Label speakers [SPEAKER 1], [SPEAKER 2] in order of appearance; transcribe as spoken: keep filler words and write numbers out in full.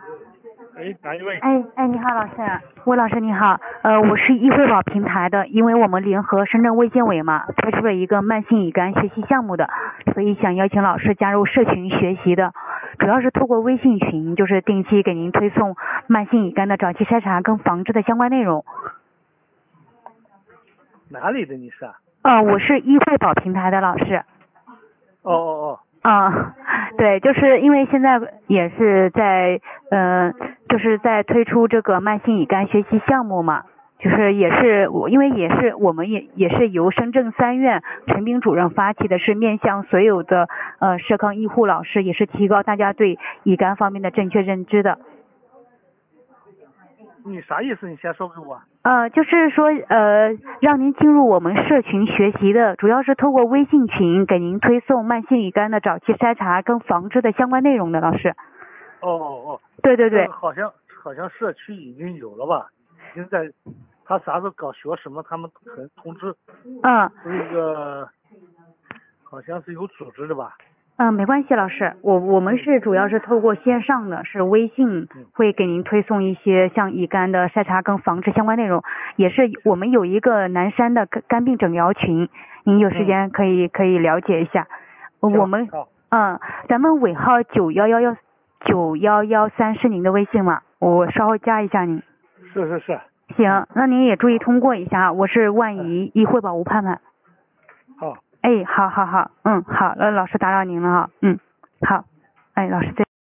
[SPEAKER 1] 哎，哪一位？
[SPEAKER 2] 哎哎，你好，老师，魏老师你好，呃，我是易惠宝平台的，因为我们联合深圳卫健委嘛，推出了一个慢性乙肝学习项目的，所以想邀请老师加入社群学习的，主要是透过微信群，就是定期给您推送慢性乙肝的早期筛查跟防治的相关内容。
[SPEAKER 1] 哪里的你是啊？
[SPEAKER 2] 呃，我是易惠宝平台的老师。
[SPEAKER 1] 哦哦哦。
[SPEAKER 2] 嗯，对，就是因为现在也是在呃，就是在推出这个慢性乙肝学习项目嘛，就是也是我因为也是我们也也是由深圳三院陈斌主任发起的，是面向所有的呃社康医护老师，也是提高大家对乙肝方面的正确认知的。
[SPEAKER 1] 你啥意思？你先说给我。
[SPEAKER 2] 呃，就是说呃，让您进入我们社群学习的，主要是透过微信群给您推送慢性乙肝的早期筛查跟防治的相关内容的，老师。
[SPEAKER 1] 哦哦哦。
[SPEAKER 2] 对对对。
[SPEAKER 1] 这个好像好像社区已经有了吧？已经在，他啥时候搞学什么，他们可能通知。
[SPEAKER 2] 嗯。
[SPEAKER 1] 这个好像是有组织的吧？
[SPEAKER 2] 嗯，没关系，老师，我我们是主要是透过线上的，是微信会给您推送一些像乙肝的筛查跟防治相关内容，也是我们有一个南山的肝肝病诊疗群，您有时间可以可以了解一下。我们嗯，咱们尾号九幺幺幺九幺幺三是您的微信吗？我稍后加一下您。
[SPEAKER 1] 是是是。
[SPEAKER 2] 行，那您也注意通过一下，我是万怡易惠宝吴盼盼。
[SPEAKER 1] 好。
[SPEAKER 2] 哎，好好好，嗯，好，那老师打扰您了哈，嗯，好，哎，老师再